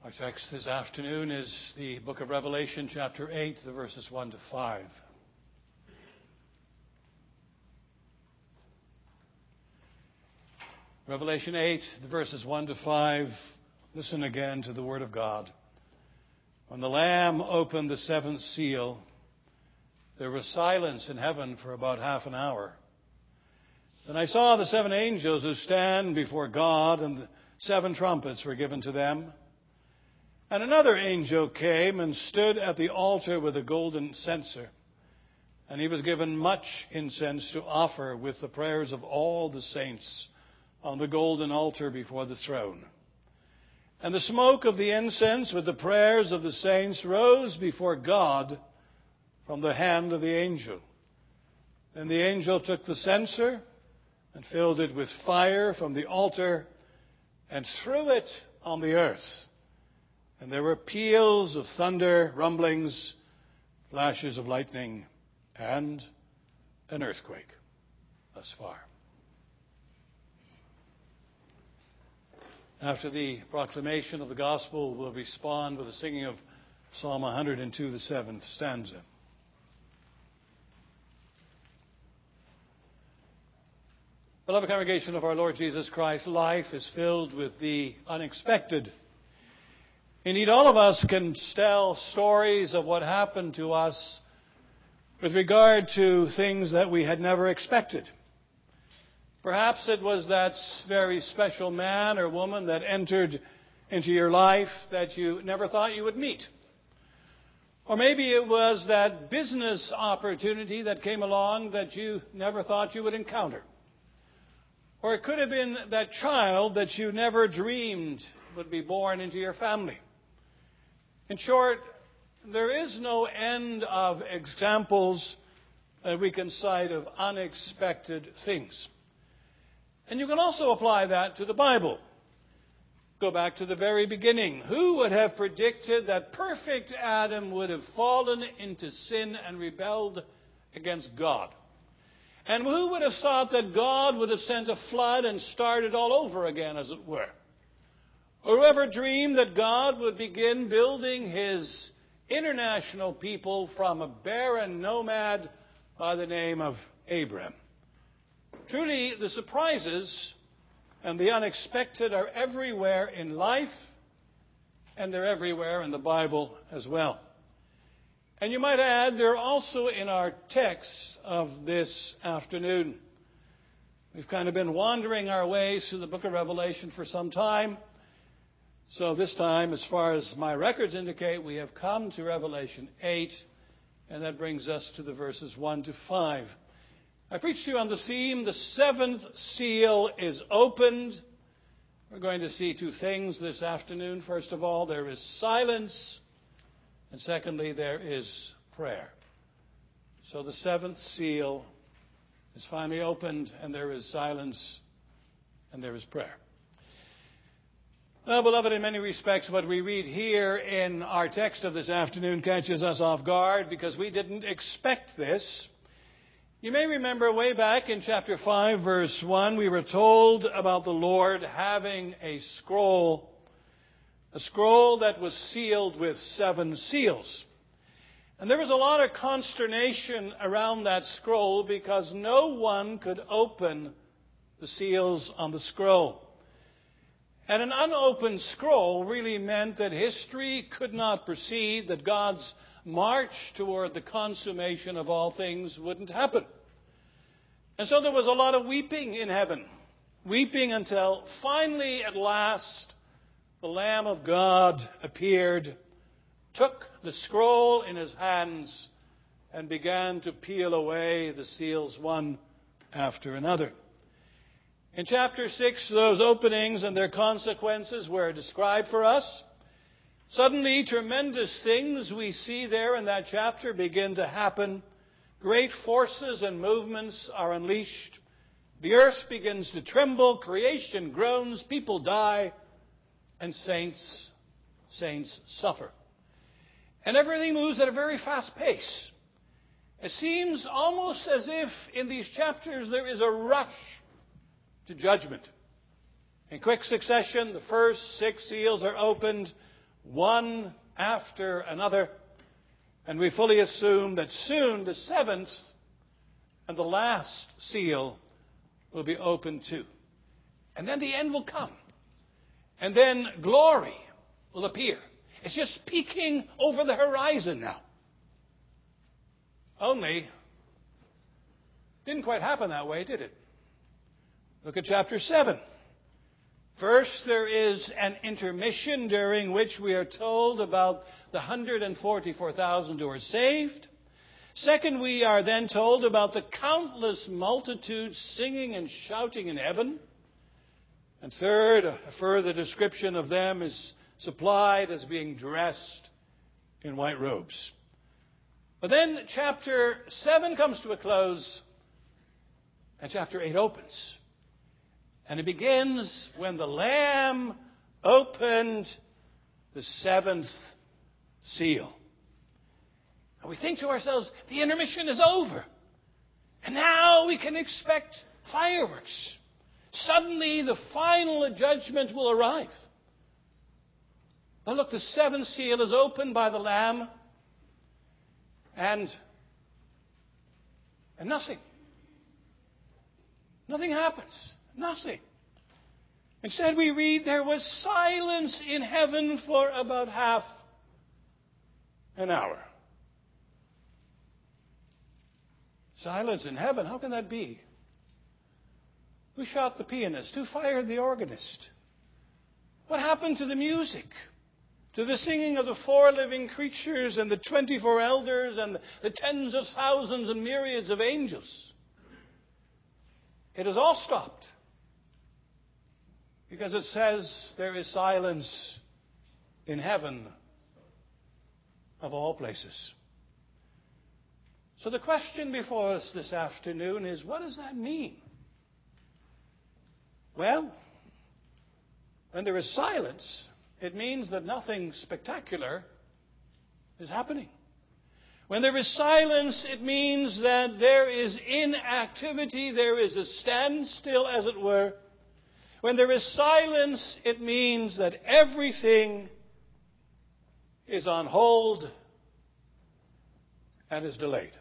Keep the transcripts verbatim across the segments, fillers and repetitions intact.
Our text this afternoon is the book of Revelation, chapter eight, the verses one to five. Revelation eight, the verses one to five. Listen again to the word of God. When the Lamb opened the seventh seal, there was silence in heaven for about half an hour. Then I saw the seven angels who stand before God, and the seven trumpets were given to them. And another angel came and stood at the altar with a golden censer. And he was given much incense to offer with the prayers of all the saints on the golden altar before the throne. And the smoke of the incense with the prayers of the saints rose before God from the hand of the angel. Then the angel took the censer and filled it with fire from the altar and threw it on the earth. And there were peals of thunder, rumblings, flashes of lightning, and an earthquake. Thus far. After the proclamation of the gospel, we'll respond with the singing of Psalm one hundred two, the seventh stanza. Beloved congregation of our Lord Jesus Christ, life is filled with the unexpected. Indeed, all of us can tell stories of what happened to us with regard to things that we had never expected. Perhaps it was that very special man or woman that entered into your life that you never thought you would meet. Or maybe it was that business opportunity that came along that you never thought you would encounter. Or it could have been that child that you never dreamed would be born into your family. In short, there is no end of examples that we can cite of unexpected things. And you can also apply that to the Bible. Go back to the very beginning. Who would have predicted that perfect Adam would have fallen into sin and rebelled against God? And who would have thought that God would have sent a flood and started all over again, as it were? Or whoever dreamed that God would begin building his international people from a barren nomad by the name of Abram? Truly, the surprises and the unexpected are everywhere in life, and they're everywhere in the Bible as well. And you might add, they're also in our text of this afternoon. We've kind of been wandering our way through the book of Revelation for some time. So this time, as far as my records indicate, we have come to Revelation eight, and that brings us to the verses one to five. I preached to you on the theme, the seventh seal is opened. We're going to see two things this afternoon. First of all, there is silence, and secondly, there is prayer. So the seventh seal is finally opened, and there is silence, and there is prayer. Well, beloved, in many respects, what we read here in our text of this afternoon catches us off guard because we didn't expect this. You may remember way back in chapter five, verse one, we were told about the Lord having a scroll, a scroll that was sealed with seven seals. And there was a lot of consternation around that scroll because no one could open the seals on the scroll. And an unopened scroll really meant that history could not proceed, that God's march toward the consummation of all things wouldn't happen. And so there was a lot of weeping in heaven, weeping until finally, at last, the Lamb of God appeared, took the scroll in his hands, and began to peel away the seals one after another. In chapter six, those openings and their consequences were described for us. Suddenly, tremendous things we see there in that chapter begin to happen. Great forces and movements are unleashed. The earth begins to tremble, creation groans, people die, and saints, saints suffer. And everything moves at a very fast pace. It seems almost as if in these chapters there is a rush to judgment. In quick succession, the first six seals are opened. one after another. And we fully assume that soon the seventh and the last seal will be opened too. And then the end will come. And then glory will appear. It's just peeking over the horizon now. Only, didn't quite happen that way, did it? Look at chapter seven. First, there is an intermission during which we are told about the one hundred forty-four thousand who are saved. Second, we are then told about the countless multitudes singing and shouting in heaven. And third, a further description of them is supplied as being dressed in white robes. But then chapter seven comes to a close, and chapter eight opens. And it begins when the Lamb opened the seventh seal. And we think to ourselves, the intermission is over. And now we can expect fireworks. Suddenly the final judgment will arrive. But look, the seventh seal is opened by the Lamb. And, and nothing. Nothing happens. Nothing. Instead, we read, there was silence in heaven for about half an hour. Silence in heaven? How can that be? Who shot the pianist? Who fired the organist? What happened to the music? To the singing of the four living creatures and the twenty-four elders and the tens of thousands and myriads of angels? It has all stopped. Because it says there is silence in heaven of all places. So the question before us this afternoon is, what does that mean? Well, when there is silence, it means that nothing spectacular is happening. When there is silence, it means that there is inactivity, there is a standstill, as it were. When there is silence, it means that everything is on hold and is delayed.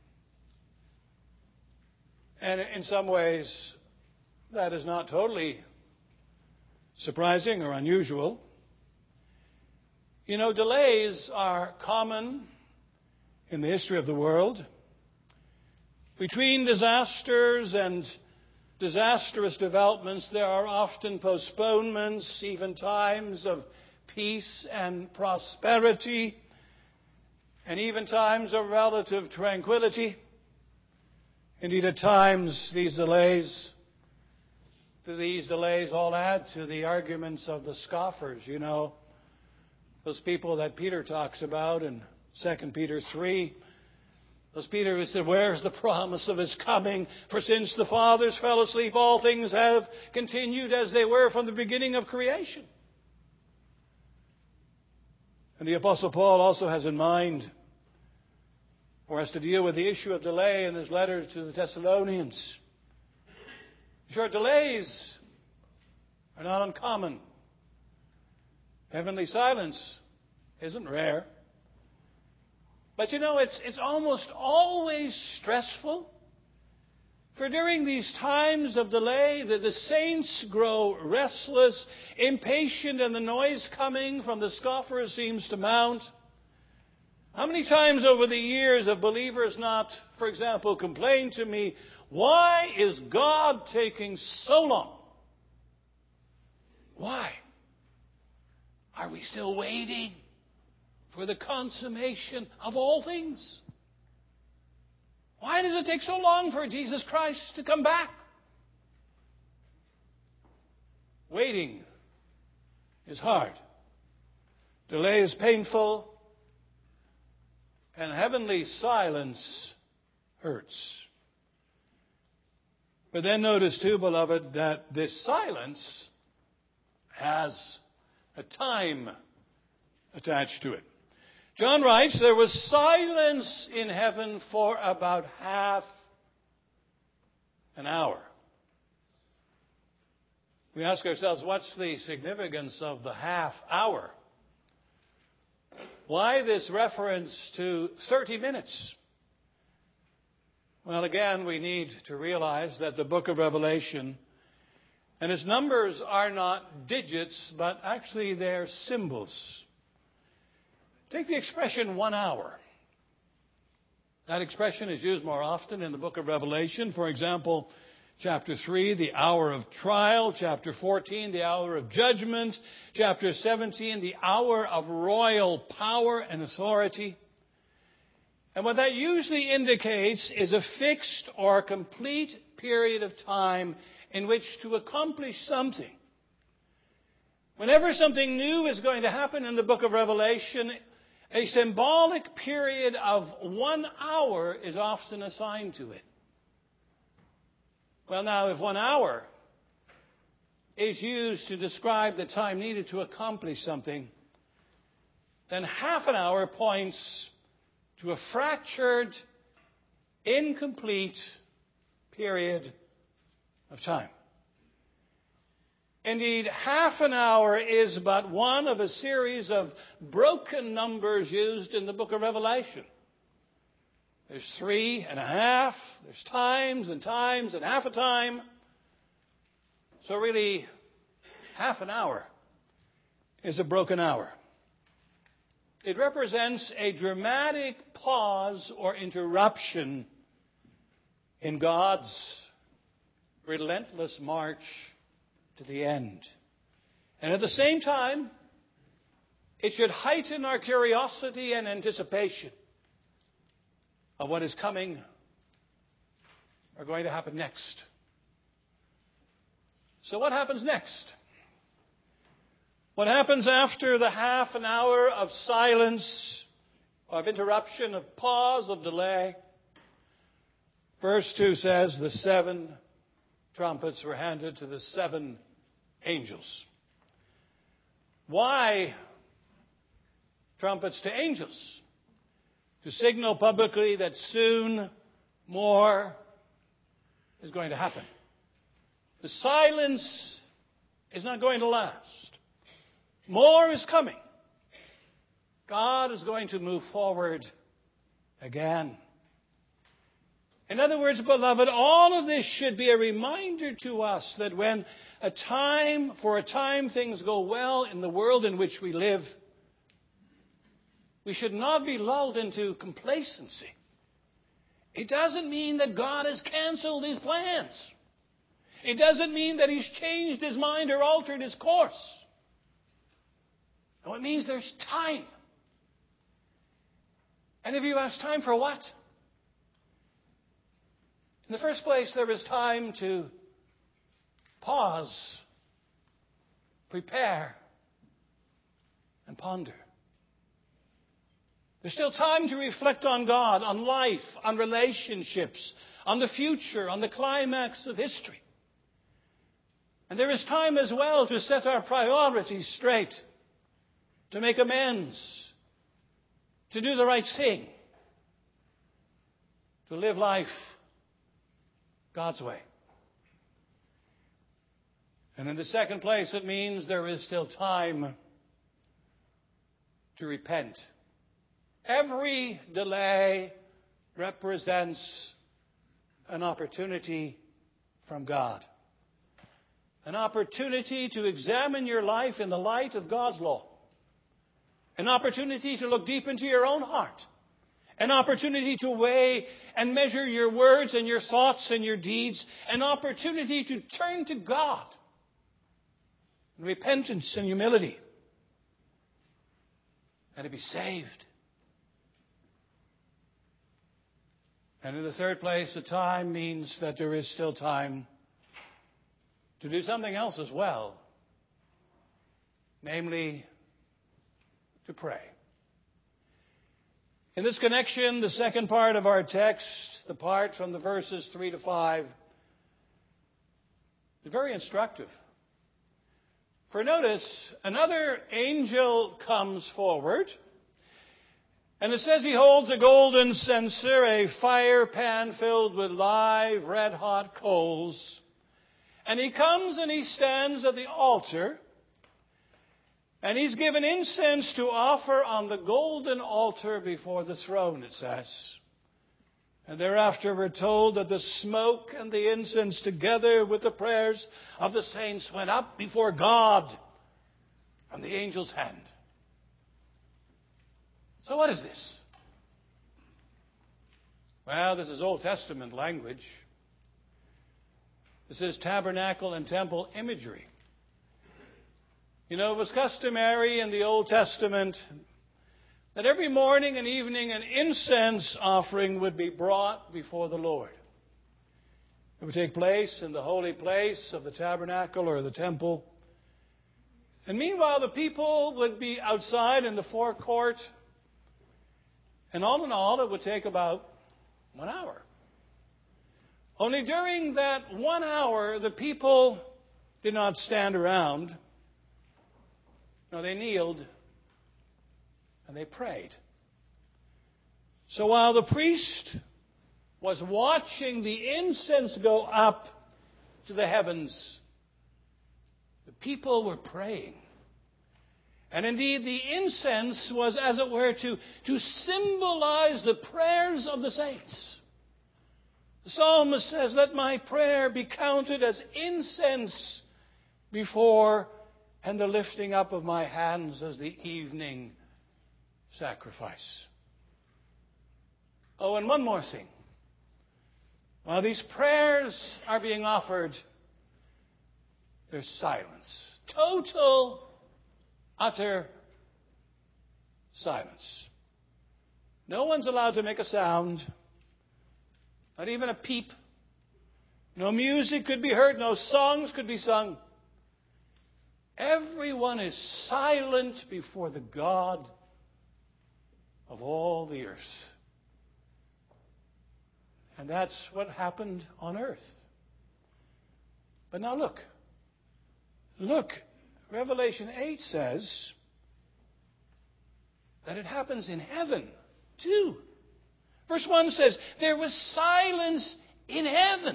And in some ways, that is not totally surprising or unusual. You know, delays are common in the history of the world. Between disasters and disastrous developments, there are often postponements, even times of peace and prosperity, and even times of relative tranquility. Indeed, at times, these delays, these delays all add to the arguments of the scoffers, you know, those people that Peter talks about in Second Peter three. Those Peter who said, where's the promise of his coming? For since the fathers fell asleep, all things have continued as they were from the beginning of creation. And the Apostle Paul also has in mind, or has to deal with the issue of delay in his letter to the Thessalonians. Sure, delays are not uncommon. Heavenly silence isn't rare. But you know, it's, it's almost always stressful. For during these times of delay, the, the saints grow restless, impatient, and the noise coming from the scoffers seems to mount. How many times over the years have believers not, for example, complained to me, why is God taking so long? Why? Are we still waiting for the consummation of all things? Why does it take so long for Jesus Christ to come back? Waiting is hard. Delay is painful. And heavenly silence hurts. But then notice too, beloved, that this silence has a time attached to it. John writes, there was silence in heaven for about half an hour. We ask ourselves, what's the significance of the half hour? Why this reference to thirty minutes? Well, again, we need to realize that the book of Revelation and its numbers are not digits, but actually they're symbols. Take the expression one hour. That expression is used more often in the book of Revelation. For example, chapter three, the hour of trial. Chapter fourteen, the hour of judgment. Chapter seventeen, the hour of royal power and authority. And what that usually indicates is a fixed or complete period of time in which to accomplish something. Whenever something new is going to happen in the book of Revelation, a symbolic period of one hour is often assigned to it. Well, now, if one hour is used to describe the time needed to accomplish something, then half an hour points to a fractured, incomplete period of time. Indeed, half an hour is but one of a series of broken numbers used in the book of Revelation. There's three and a half, there's times and times and half a time. So really, half an hour is a broken hour. It represents a dramatic pause or interruption in God's relentless march to the end. And at the same time, it should heighten our curiosity and anticipation of what is coming or going to happen next. So what happens next? What happens after the half an hour of silence, of interruption, of pause, of delay? Verse two says, the seven trumpets were handed to the seven angels. Why trumpets to angels? To signal publicly that soon more is going to happen. The silence is not going to last. More is coming. God is going to move forward again. In other words, beloved, all of this should be a reminder to us that when a time, for a time things go well in the world in which we live, we should not be lulled into complacency. It doesn't mean that God has canceled His plans. It doesn't mean that He's changed His mind or altered His course. No, it means there's time. And if you ask time for what? In the first place, there is time to pause, prepare, and ponder. There's still time to reflect on God, on life, on relationships, on the future, on the climax of history. And there is time as well to set our priorities straight, to make amends, to do the right thing, to live life God's way. And in the second place, it means there is still time to repent. Every delay represents an opportunity from God. An opportunity to examine your life in the light of God's law. An opportunity to look deep into your own heart. An opportunity to weigh and measure your words and your thoughts and your deeds. An opportunity to turn to God in repentance and humility. And to be saved. And in the third place, the time means that there is still time to do something else as well. Namely, to pray. In this connection, the second part of our text, the part from the verses three to five, is very instructive. For notice, another angel comes forward, and it says he holds a golden censer, a fire pan filled with live red-hot coals. And he comes and he stands at the altar. And he's given incense to offer on the golden altar before the throne, it says. And thereafter we're told that the smoke and the incense, together with the prayers of the saints, went up before God from the angel's hand. So what is this? Well, this is Old Testament language. This is tabernacle and temple imagery. You know, it was customary in the Old Testament that every morning and evening an incense offering would be brought before the Lord. It would take place in the holy place of the tabernacle or the temple. And meanwhile, the people would be outside in the forecourt. And all in all, it would take about one hour. Only during that one hour, the people did not stand around. No, they kneeled and they prayed. So while the priest was watching the incense go up to the heavens, the people were praying. And indeed, the incense was, as it were, to, to symbolize the prayers of the saints. The psalmist says, "Let my prayer be counted as incense before, and the lifting up of my hands as the evening sacrifice." Oh, and one more thing. While these prayers are being offered, there's silence. Total, utter silence. No one's allowed to make a sound, not even a peep. No music could be heard, no songs could be sung. Everyone is silent before the God of all the earth. And that's what happened on earth. But now look. Look. Revelation eight says that it happens in heaven too. Verse one says, there was silence in heaven.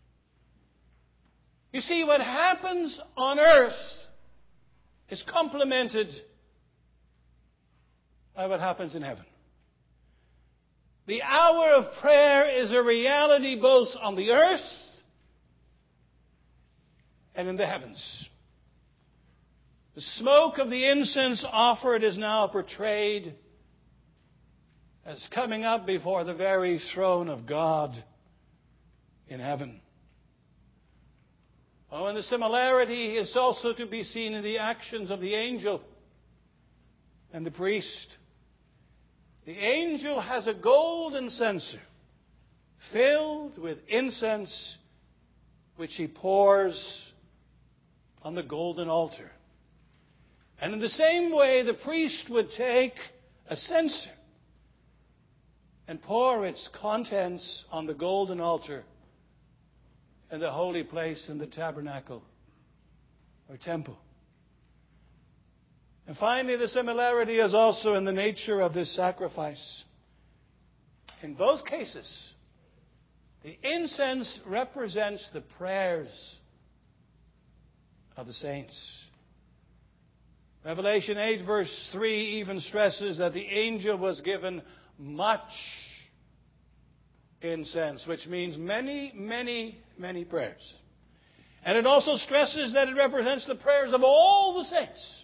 You see, what happens on earth is complemented by what happens in heaven. The hour of prayer is a reality both on the earth and in the heavens. The smoke of the incense offered is now portrayed as coming up before the very throne of God in heaven. Oh, and the similarity is also to be seen in the actions of the angel and the priest. The angel has a golden censer filled with incense, which he pours on the golden altar. And in the same way, the priest would take a censer and pour its contents on the golden altar in the holy place in the tabernacle or temple. And finally, the similarity is also in the nature of this sacrifice. In both cases, the incense represents the prayers of the saints. Revelation eight verse three even stresses that the angel was given much incense, which means many, many, many prayers. And it also stresses that it represents the prayers of all the saints.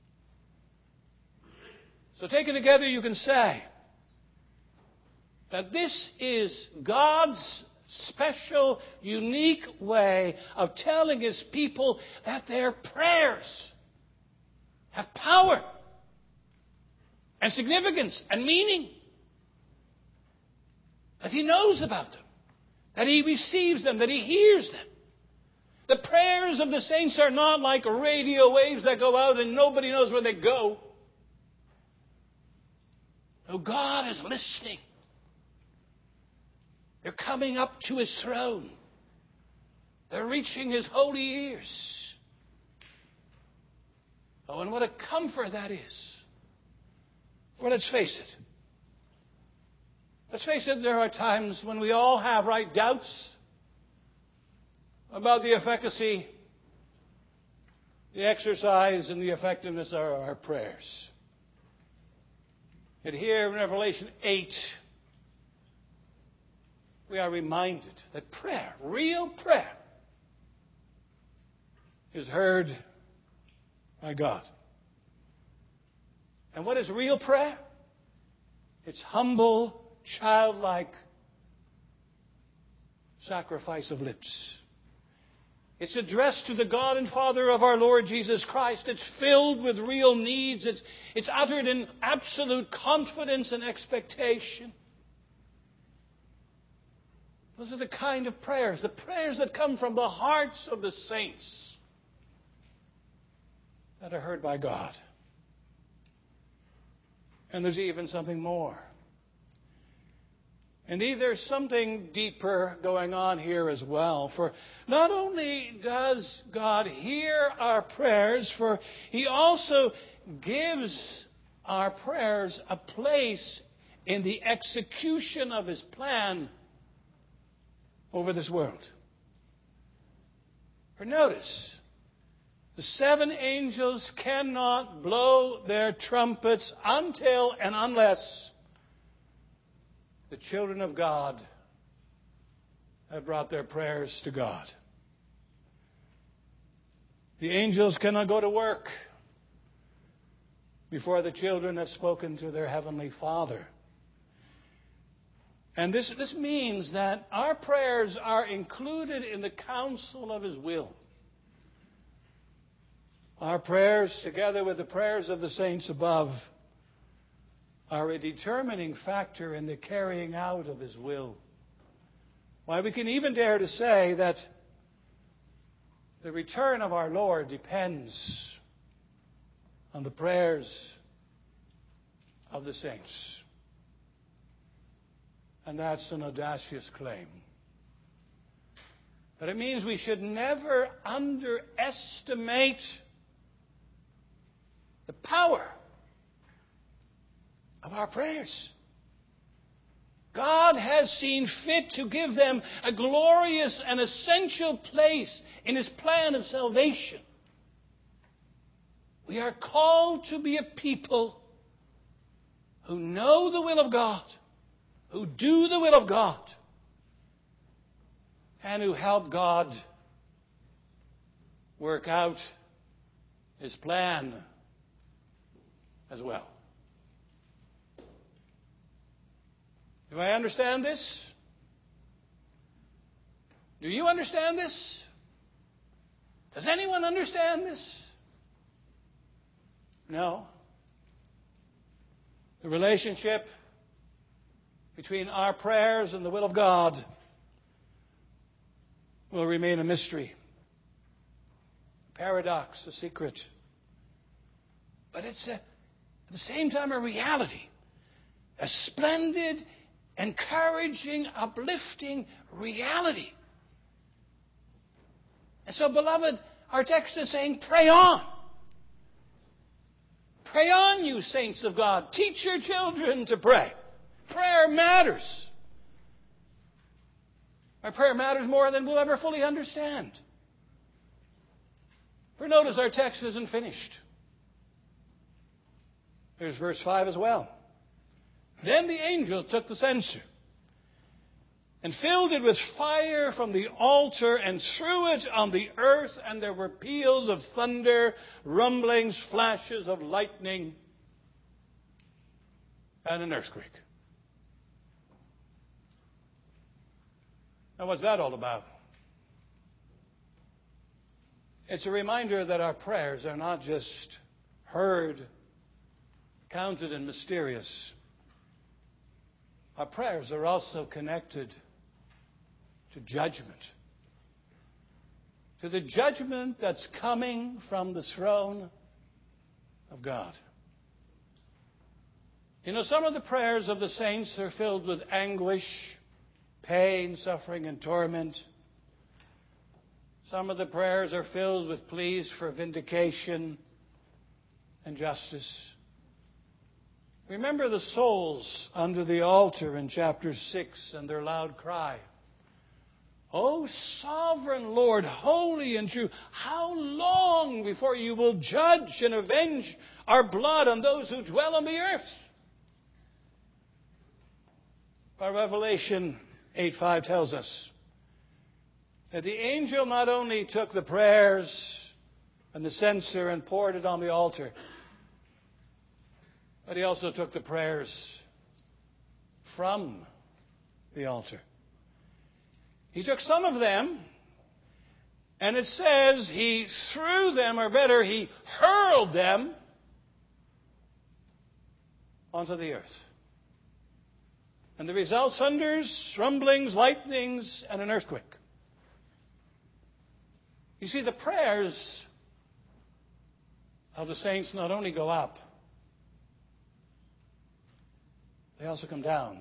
So taken together, you can say that this is God's special, unique way of telling His people that their prayers have power and significance and meaning. That He knows about them. That He receives them. That He hears them. The prayers of the saints are not like radio waves that go out and nobody knows where they go. No, God is listening. They're coming up to His throne. They're reaching His holy ears. Oh, and what a comfort that is. Well, let's face it. Let's face it, there are times when we all have right doubts about the efficacy the exercise and the effectiveness of our prayers. And here in Revelation eight, we are reminded that prayer, real prayer, is heard by God. And what is real prayer? It's humble, childlike sacrifice of lips. It's addressed to the God and Father of our Lord Jesus Christ. It's filled with real needs. It's, it's uttered in absolute confidence and expectation. Those are the kind of prayers, the prayers that come from the hearts of the saints that are heard by God. And there's even something more. Indeed, there's something deeper going on here as well. For not only does God hear our prayers, for He also gives our prayers a place in the execution of His plan over this world. For notice, the seven angels cannot blow their trumpets until and unless the children of God have brought their prayers to God. The angels cannot go to work before the children have spoken to their Heavenly Father. And this, this means that our prayers are included in the counsel of His will. Our prayers, together with the prayers of the saints above, are a determining factor in the carrying out of His will. Why, we can even dare to say that the return of our Lord depends on the prayers of the saints. And that's an audacious claim. But it means we should never underestimate the power of our prayers. God has seen fit to give them a glorious and essential place in His plan of salvation. We are called to be a people who know the will of God, who do the will of God, and who help God work out His plan as well. Do I understand this? Do you understand this? Does anyone understand this? No. The relationship between our prayers and the will of God will remain a mystery, a paradox, a secret. But it's a, at the same time a reality, a splendid, encouraging, uplifting reality. And so, beloved, our text is saying, pray on. Pray on, you saints of God. Teach your children to pray. Prayer matters. Our prayer matters more than we'll ever fully understand. For notice, our text isn't finished. There's verse five as well. Then the angel took the censer and filled it with fire from the altar and threw it on the earth, and there were peals of thunder, rumblings, flashes of lightning, and an earthquake. Now, what's that all about? It's a reminder that our prayers are not just heard, counted, and mysterious. Our prayers are also connected to judgment. To the judgment that's coming from the throne of God. You know, some of the prayers of the saints are filled with anguish, pain, suffering, and torment. Some of the prayers are filled with pleas for vindication and justice. Remember the souls under the altar in chapter six and their loud cry, O sovereign Lord, holy and true, how long before you will judge and avenge our blood on those who dwell on the earth? But Revelation eight five tells us that the angel not only took the prayers and the censer and poured it on the altar, but he also took the prayers from the altar. He took some of them, and it says he threw them, or better, he hurled them onto the earth. And the result, thunders, rumblings, lightnings, and an earthquake. You see, the prayers of the saints not only go up, they also come down.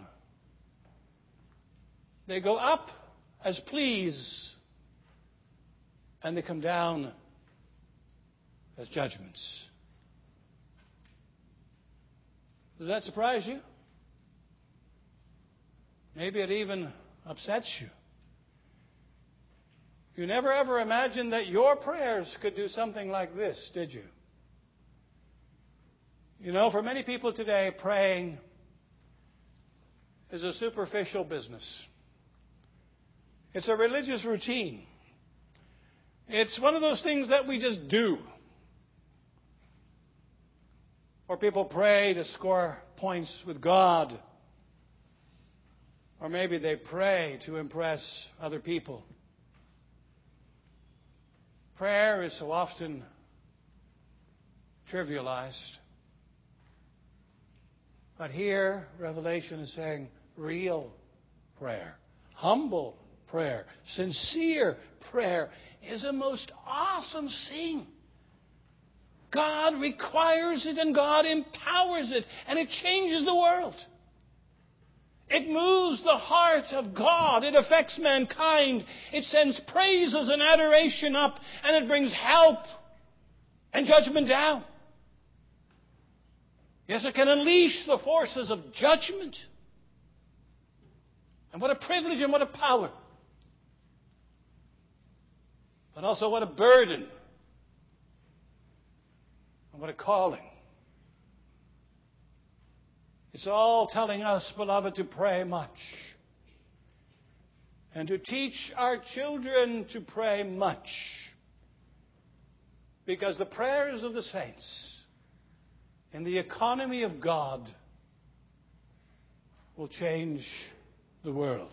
They go up as pleas, and they come down as judgments. Does that surprise you? Maybe it even upsets you. You never ever imagined that your prayers could do something like this, did you? You know, for many people today, praying is a superficial business. It's a religious routine. It's one of those things that we just do. Or people pray to score points with God. Or maybe they pray to impress other people. Prayer is so often trivialized. But here, Revelation is saying real prayer, humble prayer, sincere prayer is a most awesome thing. God requires it and God empowers it, and it changes the world. It moves the heart of God. It affects mankind. It sends praises and adoration up, and it brings help and judgment down. Yes, it can unleash the forces of judgment. And what a privilege and what a power. But also what a burden. And what a calling. It's all telling us, beloved, to pray much. And to teach our children to pray much. Because the prayers of the saints in the economy of God will change the world.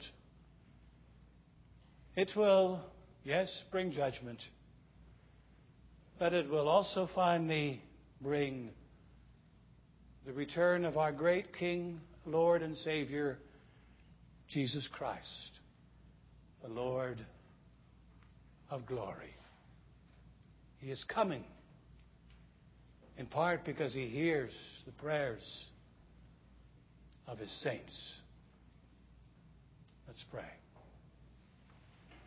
It will, yes, bring judgment. But it will also finally bring the return of our great King, Lord and Savior, Jesus Christ, the Lord of glory. He is coming, in part because he hears the prayers of his saints. Let's pray.